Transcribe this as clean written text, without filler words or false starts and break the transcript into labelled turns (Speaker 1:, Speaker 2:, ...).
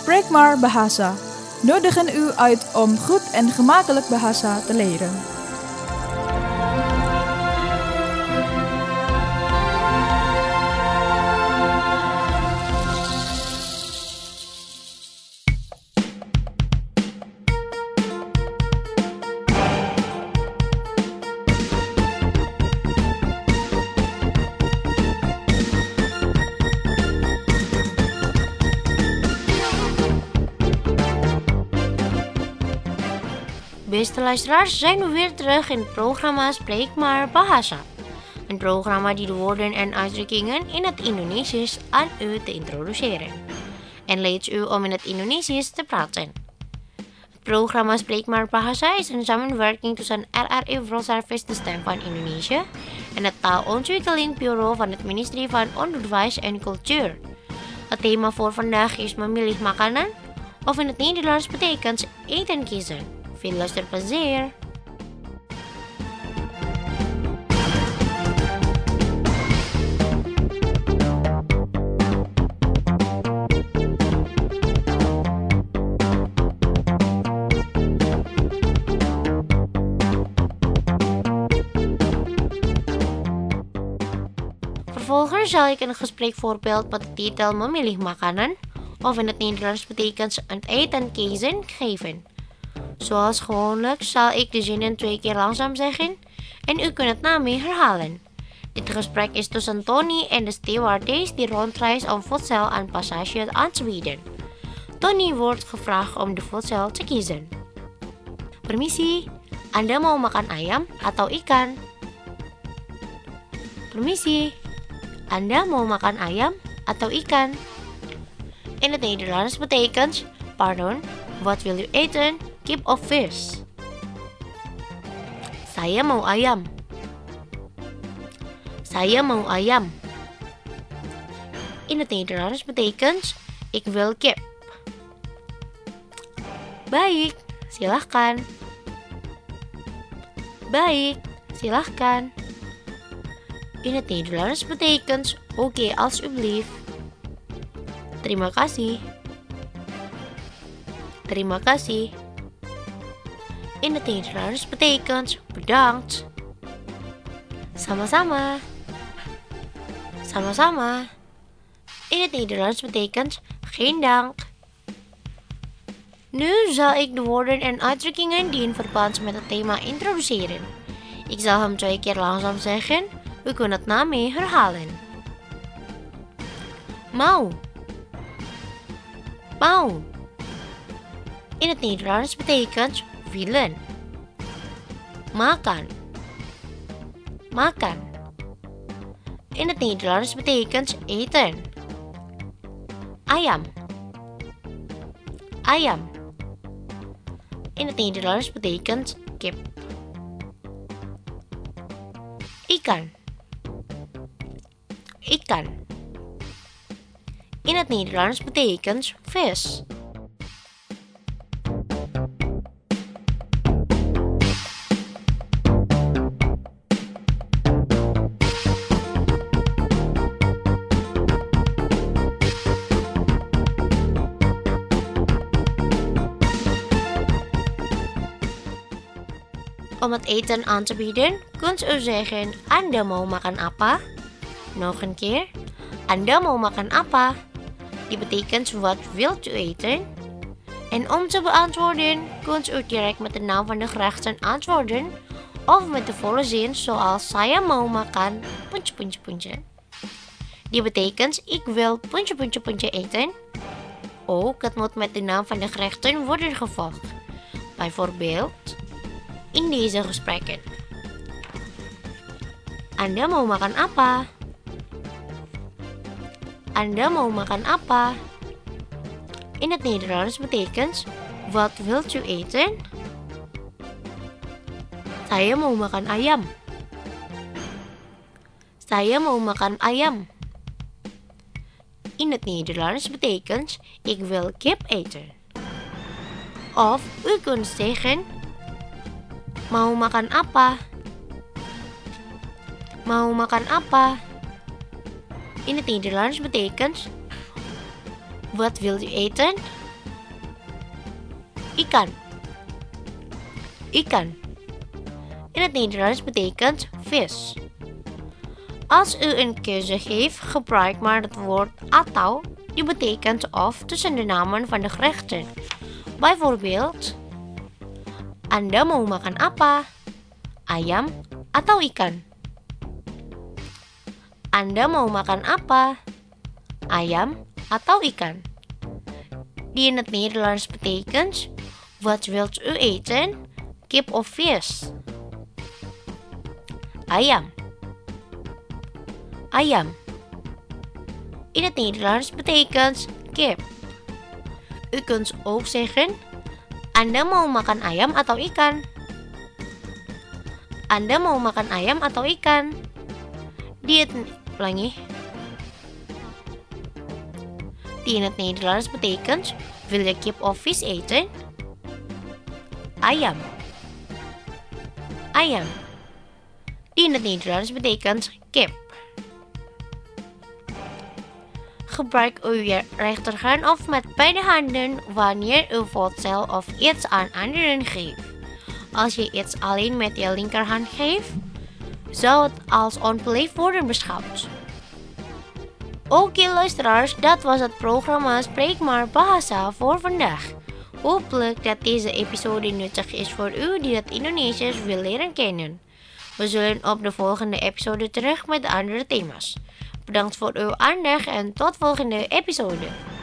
Speaker 1: Spreek maar Bahasa. Nodigen u uit om goed en gemakkelijk Bahasa te leren.
Speaker 2: Beste luisteraars, zijn we weer terug in het programma Spreek maar Bahasa. Een programma die de woorden en uitdrukkingen in het Indonesisch aan u te introduceren. En leert u om in het Indonesisch te praten. Het programma Spreek maar Bahasa is een samenwerking tussen RRI World Service, de Stem van Indonesië, en het Taalontwikkeling Bureau van het Ministerie van Onderwijs en Cultuur. Het thema voor vandaag is memilih makanan, of in het Nederlands betekent eten kiezen. Veel luisterplezier! Vervolgens zal ik een gespreekvoorbeeld met de titel memilih makanan, of in het Nederlands betekent het eten kiezen, geven. Zoals gewoonlijk zal ik de zinnen 2 keer langzaam zeggen en u kunt het na mij herhalen. Dit gesprek is tussen Tony en de stewardess die rondreist om voedsel aan passagiers aan te bieden. Tony wordt gevraagd om de voedsel te kiezen. Permisi, Anda mau makan ayam atau ikan? Permisi, Anda mau makan ayam atau ikan? In het Nederlands betekent, pardon, wat wil u eten? Kip of vis? Saya mau ayam. Saya mau ayam. In het Nederlands betekent ik wil kip. Baik, silahkan. Baik, silahkan. In het Nederlands betekent oké, alsjeblieft. Terima kasih. Terima kasih. In het Nederlands betekent bedankt. Sama-sama. Sama-sama. In het Nederlands betekent geen dank. Nu zal ik de woorden en uitdrukkingen die in verband met het thema introduceren. Ik zal hem 2 keer langzaam zeggen. U kunt het na mij herhalen. Mau. Mau. In het Nederlands betekent willen. Makan. Makan. In het Nederlands betekent eten. Ayam. Ayam. In het Nederlands betekent kip. Ikan. Ikan. In het Nederlands betekent vis. Om het eten aan te bieden, kunt u zeggen, Anda mau makan apa? Nog een keer. Anda mau makan apa? Die betekent, wat wilt u eten? En om te beantwoorden, kunt u direct met de naam van de gerechten antwoorden, of met de volle zin zoals, saya mau makan, puntje, puntje, puntje. Die betekent, ik wil puntje, puntje, puntje eten. Ook het moet met de naam van de gerechten worden gevolgd. Bijvoorbeeld, in deze gesprekken. Anda mau makan apa? Anda mau makan apa? In het Nederlands betekent, wat wilt u eten? Saya mau makan ayam. Saya mau makan ayam. In het Nederlands betekent, ik wil kip eten. Of u kunt zeggen, mau makan apa? Mau makan apa? In het Nederlands betekent, wat wilt u eten? ikan. Ikan. In het Nederlands betekent vis. Als u een keuze geeft, gebruik maar het woord atau, die betekent of tussen de namen van de gerechten. Bijvoorbeeld, Anda mau makan apa? Ayam atau ikan? Anda mau makan apa? Ayam atau ikan? Die in het Nederlands betekent, wat wilt u eten? Kip of vis? Ayam. Ayam. In het Nederlands betekent kip. U kunt ook zeggen, Anda mau makan ayam atau ikan? Anda mau makan ayam atau ikan? Die in het Nederlands betekent, wil je kip of vis eten? Ayam. Ayam. Die in het Nederlands betekent kip. Gebruik uw rechterhand of met beide handen wanneer u voedsel of iets aan anderen geeft. Als je iets alleen met je linkerhand geeft, zou het als onbeleefd worden beschouwd. Oké luisteraars, dat was het programma Spreek maar Bahasa voor vandaag. Hopelijk dat deze episode nuttig is voor u die het Indonesisch wil leren kennen. We zullen op de volgende episode terug met andere thema's. Bedankt voor uw aandacht en tot volgende episode.